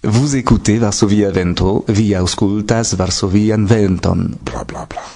Vous écoutez Varsovia Vento, vi aŭskultas Varsovian Venton. Bla bla bla.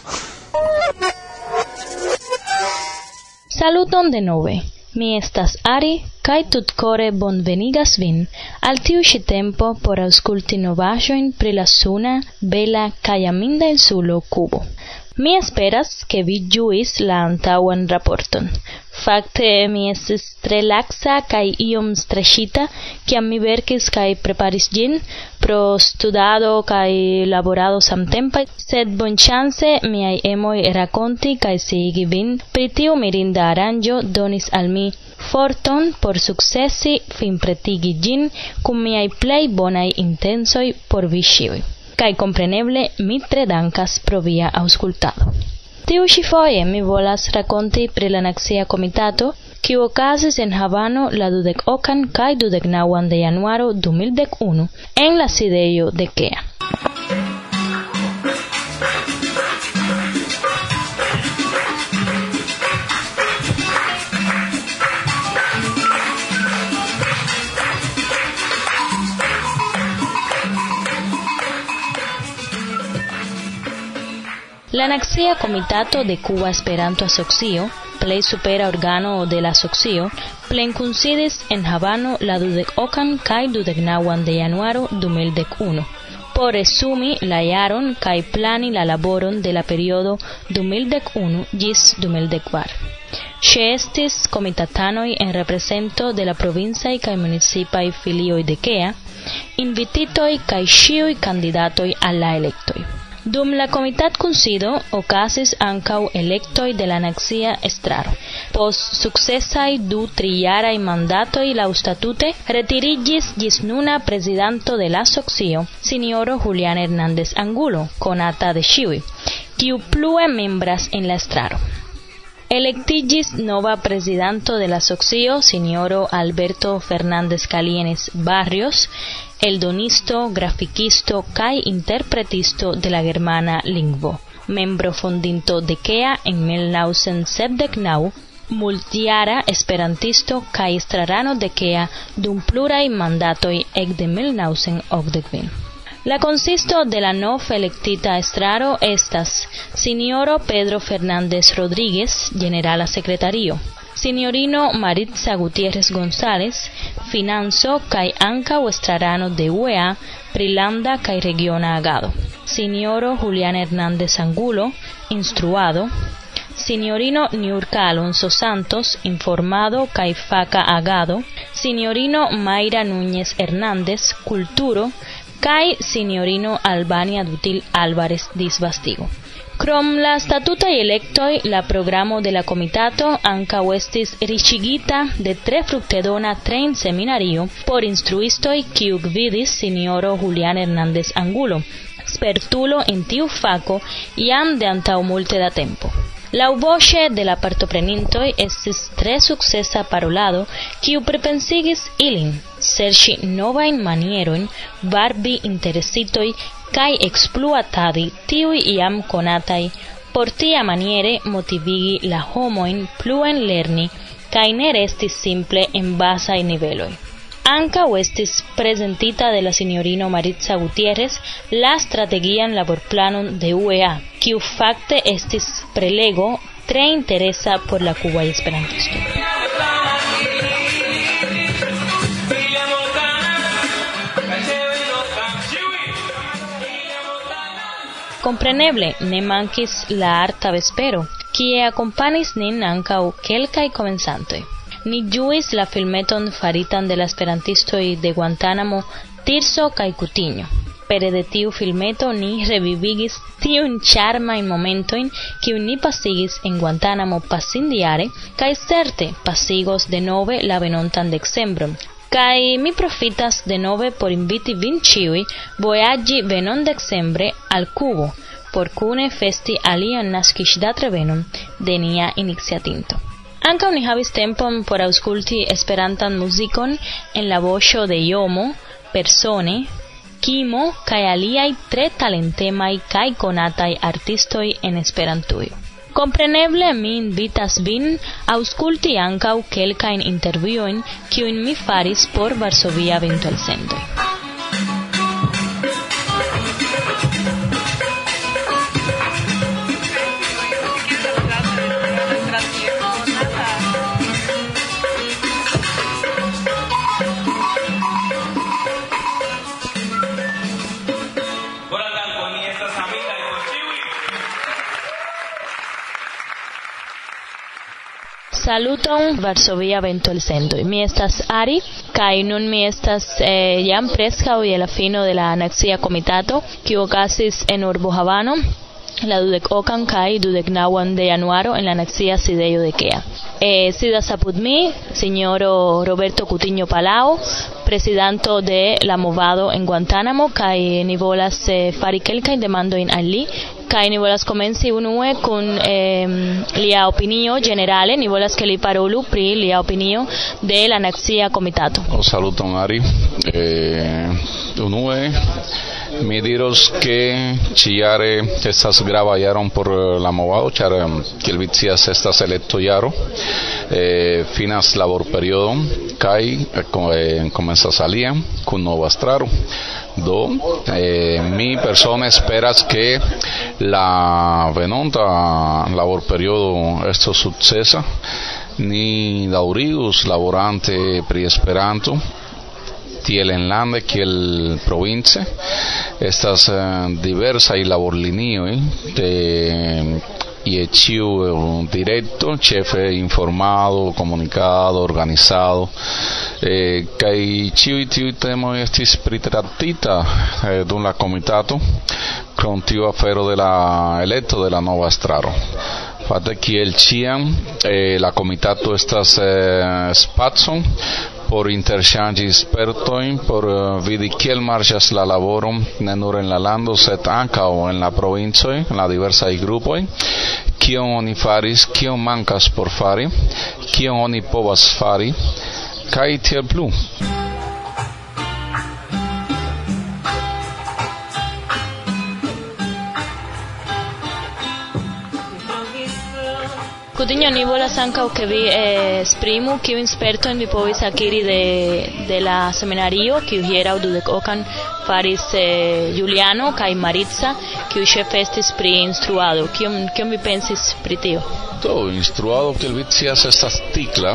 Saluton denove. Mi estas Ari, kaj tutkore bonvenigas vin al tiu ĉi tempo por aŭskulti novaĵojn pri la suna, bela kaj aminda insulo Kubo. Mi esperas ke vi ĝuis la antaŭan raporton. Fakte mi estis tre laxa kaj iom streŝita, kiam mi verkis kaj preparis ĝin pro studado kaj laborado samtempe, sed bonŝance miaj emoj rakonti kaj sciigi vin pri tiu mirinda aranĝo donis al mi forton por sukcesi finpretigi ĝin kun miaj plej bonaj intencoj por vi ĉiuj. Kaj kompreneble mi tre dankas pro via aŭskultado. Tiu ĉi foje mi volas rakonti pri la Nacia Komitato, kiu okazis en Havano la 28 kaj 29 de januaro 2011 en la sidejo de Kea. La Nacia Komitato de Cuba Esperanto Asocio, plej supera organo de la asocio, plenkunsidis en Havano la 28 kaj 29 de januaro 2011 por resumi la jaron kaj plani la laboron de la periodo 2011 ĝis 2014. Ĉeestis komitatanoj en reprezento de la provincaj kaj municipaj filioj de Kea, invititoj kaj ĉiuj kandidatoj al la elektoj. Dum la komitatkunsido okazis ankaŭ elektoj de la nacia estraro. Post sukcesaj 2-3-jaraj mandatoj laŭstatute retiriĝis ĝis nuna prezidanto de la asocio, sinjoro Julián Hernández Angulo, konata de ĉiuj, kiu plue membras en la estraro. Elektiĝis nova prezidanto de la asocio, sinjoro Alberto Fernández Calienes Barrios, eldonisto, grafikisto kaj interpretisto de la germana lingvo, membro fondinto de Kea en 1979, multjara esperantisto kaj estrarano de Kea dum pluraj mandatoj ekde 1980. La consisto de la nov elektita estraro estas Sinjoro Pedro Fernández Rodríguez, generala sekretario, Sinjorino Maritza Gutiérrez González, financo kaj ankaŭ estrarano de UEA pri landa kaj regiona agado, Sinjoro Julián Hernández Angulo, instruado, Sinjorino Niurka Alonso Santos, informado kaj faka agado, Sinjorino Mayra Núñez Hernández, kulturo, kaj Sinjorino Albania Dutil Álvarez disvastigo. Krom la statutaj elektoj, la programo de la komitato ankaŭ estis riĉigita de tre fruktedona trejn-seminario por instruistoj, kiu gvidis sinjoro Julián Hernández Angulo, spertulo en tiu fako jam de antaŭ multe da tempo. Laŭvoĉe de la partoprenintoj estis tre sukcesa parolado, kiu pripensigis ilin serĉi novajn manierojn, varbi interesitoj kaj ekspluatadi tiuj jam konataj, por tiamaniere motivigi la homojn pluen lerni kaj ne resti simple en bazaj niveloj. Ankaŭ estis prezentita de la sinjorino Maritza Gutiérrez la strategian laborplanon de UEA, kiu fakte estis prelego tre interesa por la kubaj esperantistoj. Kompreneble ne mankis la arta vespero, kie akompanis nin ankaŭ kelkaj komencantoj. Ni ĝuis la filmeton faritan de la esperantistoj de Guantánamo, Tirso kaj Kutiño. Pere de tiu filmeto ni revivigis tiujn ĉarmajn momentojn, kiujn ni pasigis en Guantánamo pasintjare, kaj certe pasigos denove la venontan decembron. Kaj mi profitas denove por inviti vin ĉiuj vojaĝi venondecembre al Kubo, por kune festi alian naskiĝdatrevenon de nia iniciatinto. Ankaŭ ni havis tempon por aŭskulti Esperantan muzikon en la voĉo de Jomo, Persone, Kimo kaj aliaj tre talentemaj kaj konataj artistoj en Esperantujo. Kompreneble mi invitas vin aŭskulti ankaŭ kelkajn intervjuojn, kiujn mi faris por Varsovia Ventoelsendoj. Saluton Varsovia vento el centro. Mi estas Ari, kaj nun mi estas jam preskaŭ je la fino de la nacia komitato, kiu okazis en urbo Havano la 22 kaj 29 de januaro en la nacia sidejo de KEA. Sidas apud mi, signoro Roberto Cutiño Palao, presidanto de la movado en Guantánamo, kaj ni volas fari kelkajn demandojn al li, kaj ni volas komenci unue kun lia opinio generale, ni volas ke li parolu pri lia opinio de la nacia komitato. Saluton Ari. Unue mi diros que ĉiare estas grava jaron por la movado, ĉar kiel vi scias estas elekto jaro, finas laborperiodo kaj komencas alia kun nova estraro. Do mi persone esperas que la venonta laborperiodo estos sukcesa, ni daŭrigus laborante pri Esperanto tiel enlande kiel province. Estas diversaj laborlinioj je ĉiu direkto, ĉefe informado, komunikado, organizado, kaj ĉiuj tiuj temoj estis pritratita dum la komitato krom tiu afero de la elekto de la nova estraro. Fakte kiel ĉiam la komitato estas spacon por interŝanĝi spertojn, por vidi kiel marŝas la laboro ne nur en la lando, sed ankaŭ en la provincoj, en la diversaj grupoj, kion oni faris, kion mankas por fari, kion oni povas fari, kaj tiel plu. Cutiño, ni volas ankaŭ ke vi esprimu kiujn spertojn vi povis akiri de la seminario, kiu hieraŭ 22 faris Juliano kaj Maritza, kiu ĉefe estis pri instruado. Kion vi pensis pri tio? Do instruado, kiel vi scias, estas tikla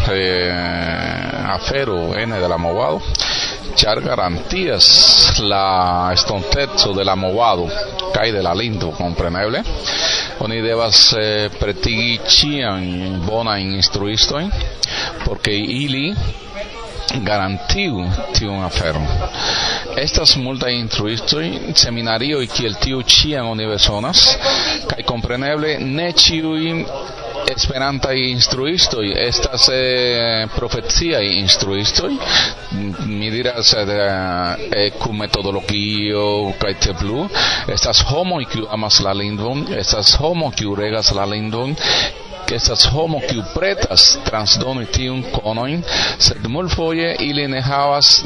afero ene de la movado, ĉar garantias la estonteco de la movado kaj de la lingvo, kompreneble. Oni devas pretigi ĉiam bonajn instruistojn, porque ili garantiu tiun aferon. Estas multaj instruistoj, seminarioj kiel tiu ĉiam oni bezonas, kaj kompreneble ne ĉiuj esperantaj instruistoj estas profeciaj instruistoj, mi diras kun metodologio kaj tiel plu. Estas homoj kiu amas la lingvon, estas homo kiu regas la lingvon, estas homo kiu pretas transdoni tiun konojn, sed multfoje ili ne havas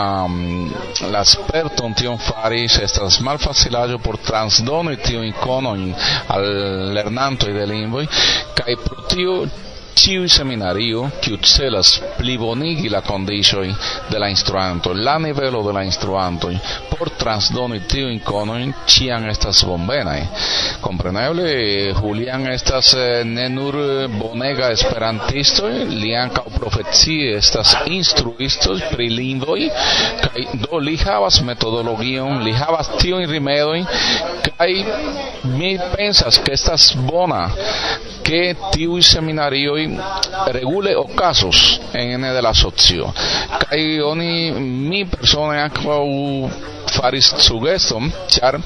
la sperton tion fari, estas malfacilaĵo por transdoni tiujn konojn al lernantoj de lingvoj, kaj pro tio ĉiuj seminario kiu celas plibonigi la kondiĉojn de la instruanto, la nivelo de la instruantoj por transdoni tiujn konojn, ĉiam estas bonvenaj. Kompreneble, Julián estas ne nur bonega esperantisto, li ankaŭ profecie estas instruisto pri lingvoj, kaj do li havas metodologion, li havas tiujn rimedojn, kaj mi pensas ke estas bona que tiuj seminarioj regule okazos ene de la socio. Kaj mi persone ankaŭ faris sugeston, ĉar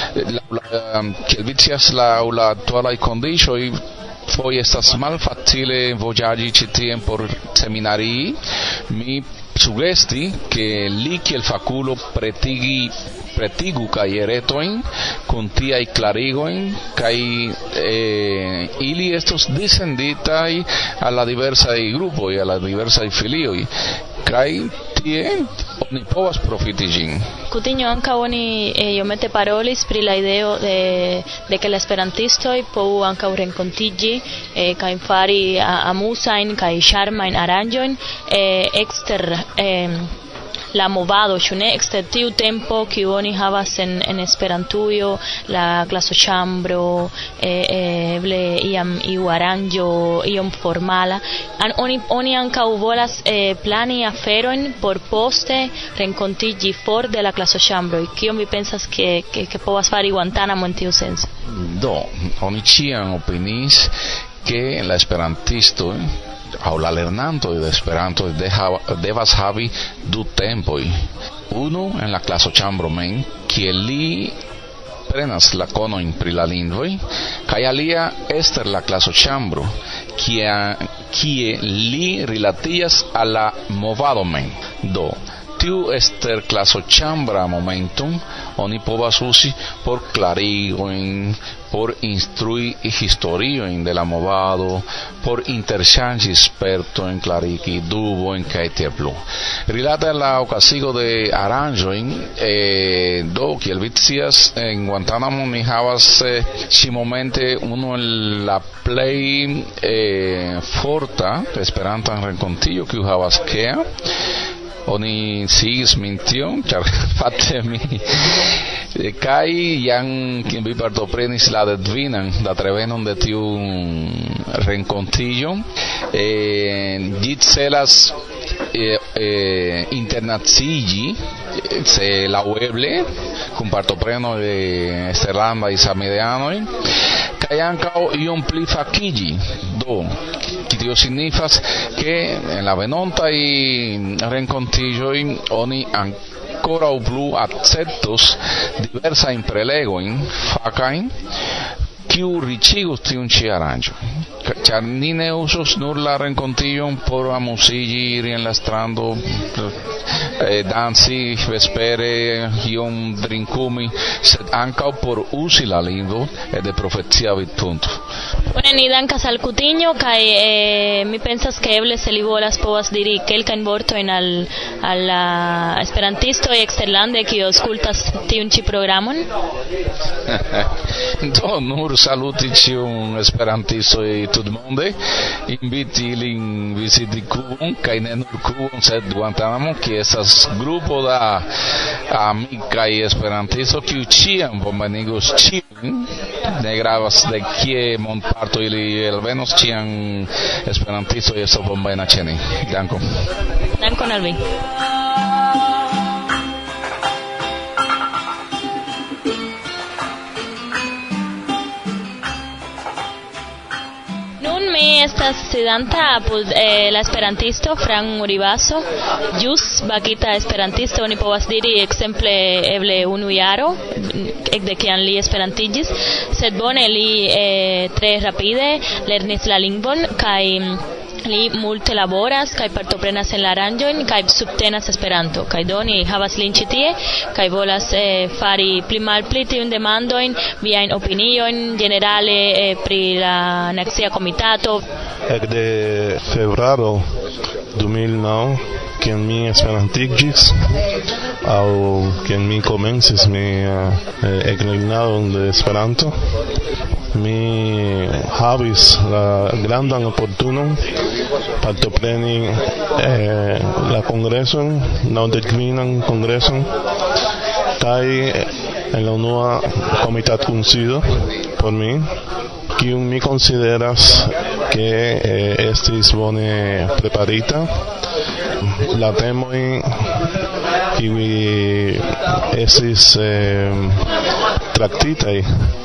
kiel vi scias, laŭ la aktualaj kondiĉoj foje estas malfacile vojaĝi ĉi tien por seminarii. Mi sugesti ke li kiel fakulo pretigu kajeretojn kun tiaj klarigojn, kaj ili estos disenditaj al la diversaj grupoj, al la diversaj filioj, kaj tie oni povas profiti ĝin. Cutiño, ankaŭ oni iomete parolis pri la ideo de ke la esperantistoj povu ankaŭ renkontiĝi kaj fari amuzajn kaj ŝarmajn aranĝojn ekster la movado, ĉu ne, ekster tiu tempo kiu oni havas en Esperantujo, la klasoĉambro, eble iam iu aranĝo iom formala. Oni ankaŭ volas plani aferojn por poste renkontiĝi for de la klasoĉambroj. Kion vi pensas ke povas fari Guantánamo en tiu senso? Do, oni ĉiam opiniis que la esperantisto aŭ la lernanto de Esperanto devas havi du tempoj. Unu en la klasoĉambro mem, kie li prenas la konojn pri la lingvoj, kaj alia ester la klasoĉambro, kie li rilatias al la movado mem. Do tiu ester klasoĉambra momentum oni povas uzi por klarigojn, por instrui historiojn de la movado, por interŝanĝi spertojn, klarigi dubojn kaj tiel plu. Rilate al la okazigo de aranĝojn, do kiel vi scias, en Guantanamo ni havas ĉi-momente unu el la plej forta Esperantan renkontiĝo kiu havas KEA. Oni sigis min tion, ĉar fakte mi kaj jam vi partoprenis la dekvinan datrevenon de tiu renkontiĝo. Ĝi celas internaciigi se laŭeble kun partopreno de eksterlandaj samideanoj kaj ankaŭ iom pli fakiĝi. Do tio signifas ke en la venontaj renkontiĝoj oni ankoraŭ plu akceptos diversajn prelegojn fakajn kiu riĉigus tiun ĉi aranĝon. Ĉar ni ne uzos nur la renkontiĝon por amuziĝi, iri en la strando, danci vespere, iom drinkumi, sed ankaŭ por uzi la lingvon de profecia vidpunkto. Bone, ni dankas al Kutiño kaj mi pensas ke eble se li volas povas diri kelkajn vortojn al la esperantistoj eksterlande kiuj aŭskultas tiun ĉi programon. Do nur saluti ĉiujn esperantistoj tutmonde, inviti ilin viziti Kubon, kaj ne nur Kubon, sed Guantanamo, kie estas grupo da amikaj esperantistoj kiuj ĉiam bonvenigos ĉiujn, ne gravas de kie mondparto ili elvenos, ĉiam esperantistoj estas bonvena ĉe ni. Dankon. Dankon al vi. Mi estas studanta apud la esperantisto Fran Uribaso, ĵus bakita esperantisto, oni povas diri ekzemple eble 1 jaro ekde kiam li esperantiĝis, sed bone li tre rapide lernis la lingvon kaj li multe laboras kaj partoprenas en la aranĝojn kaj subtenas Esperanto. Kaj do ni havas lin ĉi tie kaj volas fari pli malpli tiujn demandojn, viajn opiniojn ĝenerale pri la Nacia Komitato. Ekde februaro 2009, kiam mi esperantiĝis, aŭ kiam mi komencis eklernadon de Esperanto, mi havis la grandan oportunon partopreni la kongreson, la 90. kongreson, kaj en la unua komitatkunsido por mi, kiun mi konsideras ke estis bone preparita. La temoj kiuj estis traktitaj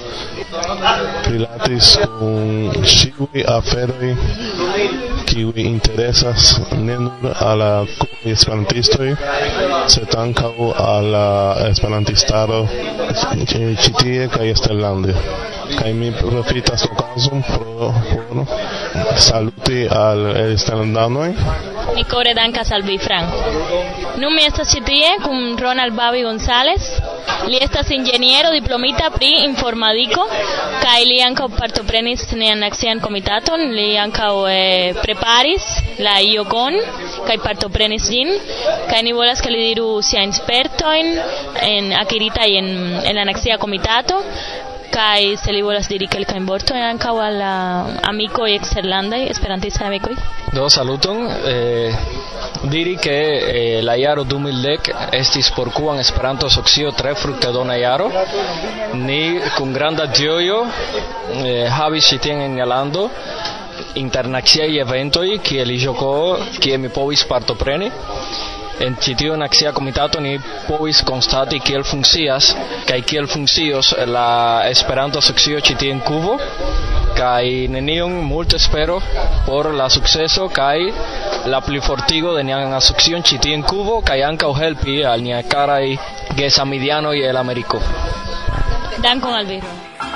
rilatis kun ĉiuj aferoj kiuj interesas ne nur al la esperantistoj, sed ankaŭ al la esperantistaro ĉi tie kaj eksterlande. Kaj mi profitas okazon por saluti al eksterlandanoj. Mi kore dankas al vi, Frank. Nun mi estas ĉi tie kun Ronald Babi González. Li estas inĝeniero diplomita pri informadiko kaj li ankaŭ partoprenis nian Nacian Komitaton. Li ankaŭ preparis la iokon kaj partoprenis ĝin, kaj ni volas ke li diru siajn spertojn akiritaj en la Nacia Komitato. Kaj se li volas diri kelkajn vortojn ankaŭ al la amikoj eksterlandaj, esperantistaj amikoj. Do saluton. Diri ke la jaro 2010 estis por Kuban Esperanto-Asocio tre fruktodona jaro. Ni kun granda ĝojo havis ĉi tien en la lando internaciaj eventoj kiel Ijoko, kie mi povis partopreni. En ĉi tiu Nacia Komitato ni povis konstati kiel funkcias kaj kiel funkcios la Esperanto-Asocio ĉi tie en Kubo, kai nenion multe espero por la sukceso kai la plifortigo de nia asociación ĉi tie en Kubo kaj ankaŭ helpi al nia karaj gesamidianoj el Ameriko. Dankon al viro.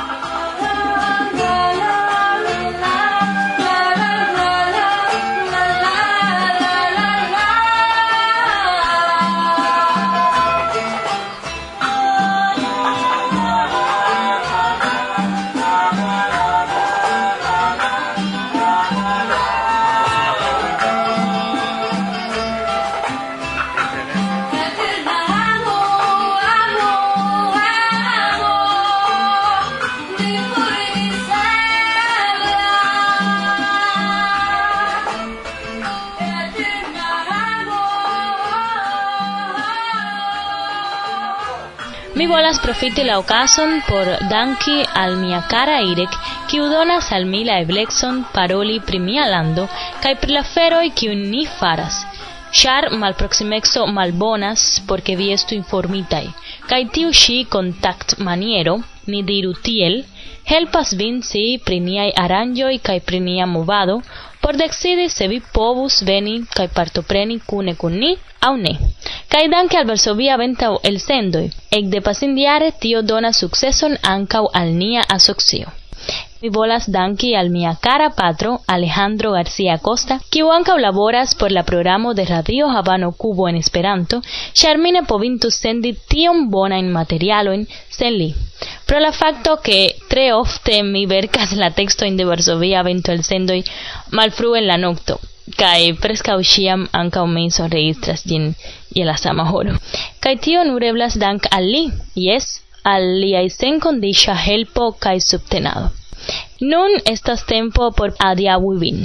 Mi volas profiti la okazon por danki al mia kara Irek, kiu donas al mi la eblekson paroli pri mia lando kaj pri la aferoj kiujn ni faras. Ĉar malproksimeco malbonas por ke vi estu informitaj, kaj tiu ĉi kontaktmaniero, ni diru tiel, helpas vin scii pri niaj aranĝoj kaj pri nia movado, por decidi se vi povus veni kaj partopreni kune kun ni aŭ ne. Kaj danke al Varsovia Vento elsendoj, ekde pasinjare tio donas sukceson ankaŭ al nia asocio. Mi volas danki al mia kara patro Alejandro García Costa, kiu ankaŭ laboras por la programo de Radio Havano Kubo en Esperanto, ĉar mi ne povintus sendi tiom bonajn materialojn sen li. Pro la fakto ke tre ofte mi verkas la tekstojn de Varsovia Vento elsendoj malfrue en la nokto, kaj preskaŭ ĉiam ankaŭ mi sonregistras ĝin je la sama horo. Kaj tio nur eblas dank al li, jes, al liaj senkondiĉa helpo kaj subtenado. Nun estas tempo por adiaŭi vin.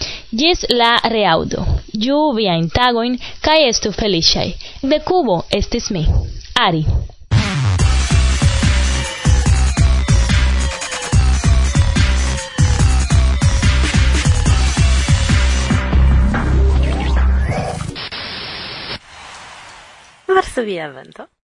Ĝis la reaŭdo. Ĝuu viajn tagojn kaj estu feliĉaj. De Kubo estis mi, Ari. Varsovia Vento.